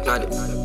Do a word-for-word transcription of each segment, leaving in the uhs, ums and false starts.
Step now the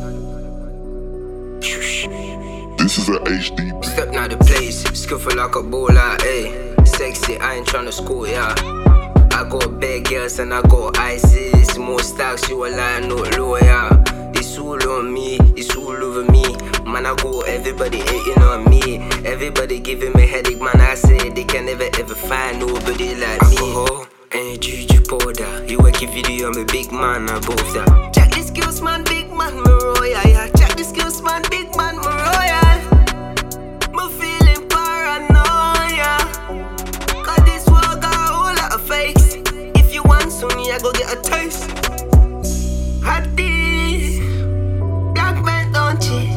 This is a H D. Step now the place, skillful like a bowler, ayy. Sexy, I ain't tryna school, yeah. I got bad girls and I got ISIS. More stacks, you a lie, no lawyer. It's all on me, it's all over me. Man, I got everybody hating on me. Everybody giving me headache, man. I say they can never ever find nobody like me. Alcohol and juju powder. You work a video, I'm a big man, I both that. Check the skills, man, big man, me royal. Yeah. Check the skills, man, big man, me royal. Me feeling paranoia. Cause this world got a whole lot of fakes. If you want some, I go get a taste. Hot this black man don't cheat.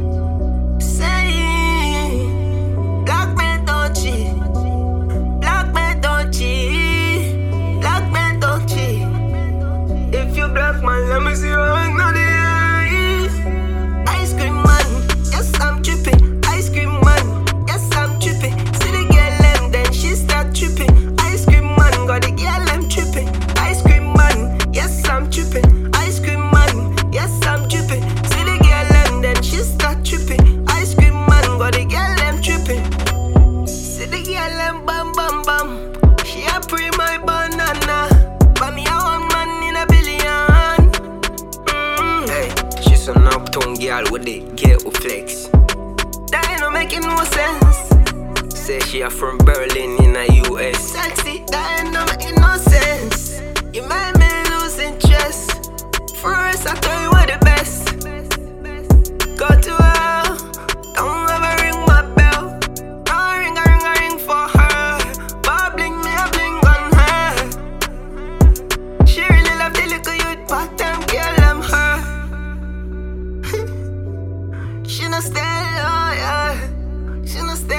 Say black man don't cheat. Black man don't cheat. Black man don't cheat. If you black man, let me see your hand on the eyes. Ice cream man, yes I'm tripping. Ice cream man, yes I'm tripping. See the girl them, then she start tripping. Ice cream man, got the girl them tripping. Ice cream man, yes I'm tripping. Ice cream man, yes I'm tripping. See the girl them, then she start tripping. Ice cream man, got the girl them tripping. See the girl them bam bam bam. She a pre my banana. But me a one man in a billion. Mm. Hey, she's an uptown girl with the ghetto flex. That ain't no making no sense. Say she a from Berlin in the U S. Sexy, that ain't no making no sense. You made me lose interest. First I tell you what the best. Go to her, don't ever ring my bell. No ring a ring a ring for her. But bling me a bling on her. She really love the little youth, but them girl I'm her. She no stay loyal. She no stay